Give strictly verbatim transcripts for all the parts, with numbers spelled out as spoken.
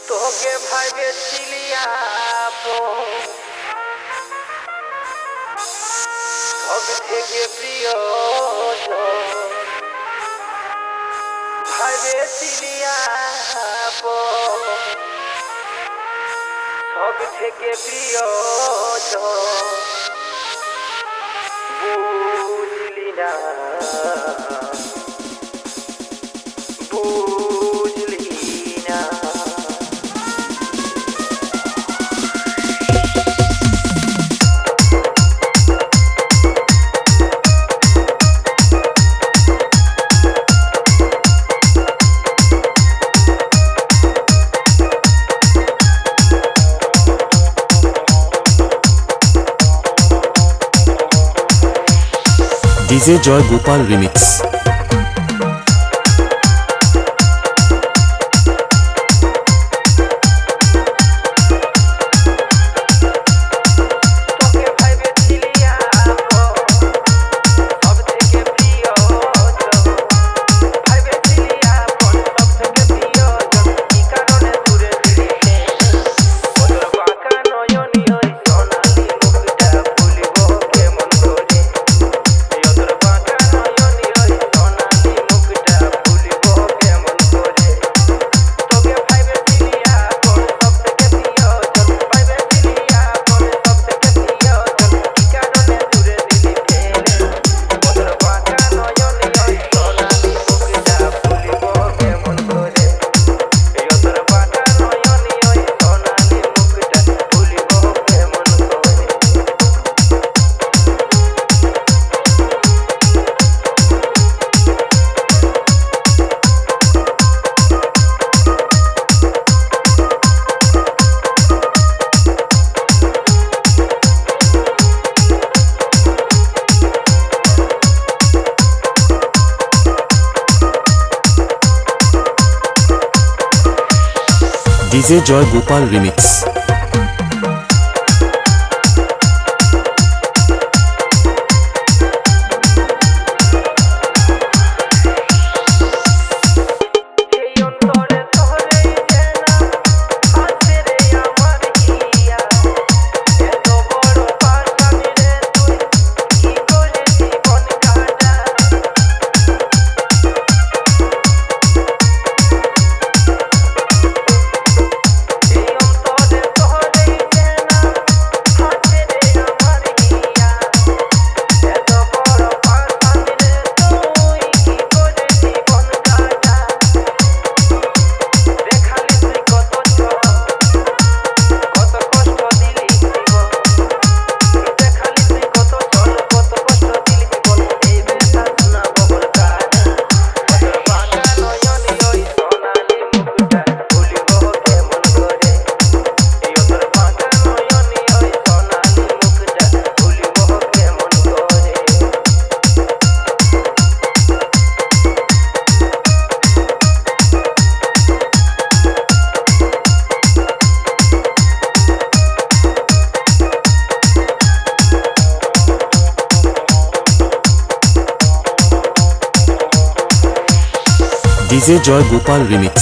তোকে ভাবেছিলি আপন, সব থেকে প্রিয়জন। ভাবেছিলি আপন, সব থেকে প্রিয়জন। বুঝলি না, বুঝলি না। DJ Joy Gopal remix. DJ Joy Gopal remix. DJ Joy Gopal remix.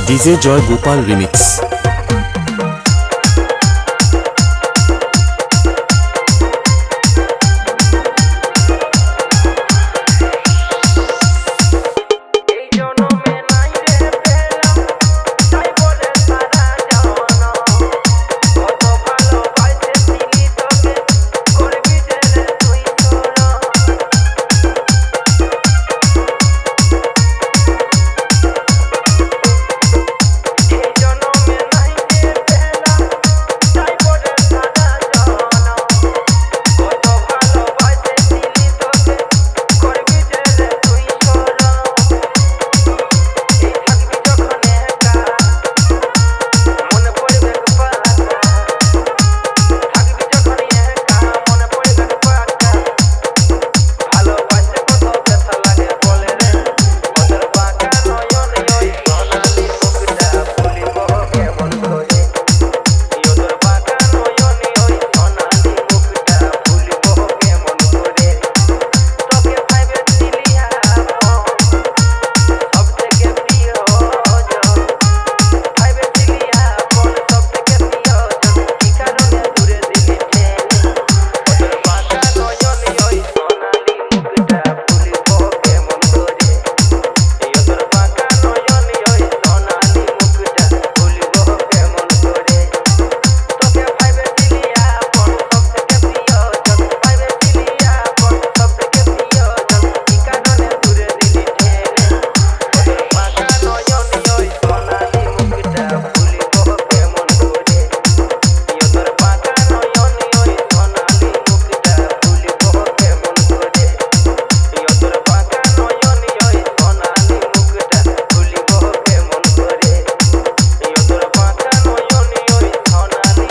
DJ Joy Gopal remix এই জনমে নাই রে পেলাম তাই বলে সারা জনম কত ভালোবাসেছিলি তোকে করবি যে রে তুই শরম এই জনমে নাই রে পেলাম তাই বলে সারা জনম কত ভালোবাসেছিলি তোকে করবি যে রে তুই শরম এই থাকবি যখন একা মনে পড়বে পাকা থাকবি যখন একা মনে পড়বে পাকা ভালোবাসে কত ব্যথা লাগে বলে রে ওদের বাঁকা নয়নে ওই সোনালি মুখটা ভুলিব কেমন করে ওদের বাঁকা নয়নে ওই সোনালি মুখটা ভুলিব কেমন করে তোকে ভাইবেছিলি আপন সব থেকে প্রিয়জন ভাইবেছিলি আপন সব থেকে প্রিয়জন কি কারণে দূরে দিলি টেনে ওদের বাঁকা নয়নে ওই সোনালি মুখটা ভুলিব কেমন করে ওদের বাঁকা নয়নে ওই সোনালি মুখটা ভুলিব কেমন করে তোকে ভাইবেছিলি আপন সব থেকে প্রিয়জন ভাইবেছিলি আপন সব থেকে প্রিয়জন কি কারণে দূরে দিলি টেনে ওদের বাঁকা নয়নে ওই সোনালি মুখটা ভুলিব কেমন করে ওদের বাঁকা নয়নে ওই সোনালি মুখটা ভুলিব কেমন করে ওদের বাঁকা নয়নে ওই সোনালি মুখটা ভুলিব কেমন করে ওদের বাঁকা নয়নে ওই সোনালি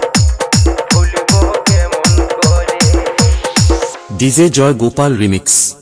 মুখটা ভুলিব কেমন করে ডিজে জয় গোপাল রিমিক্স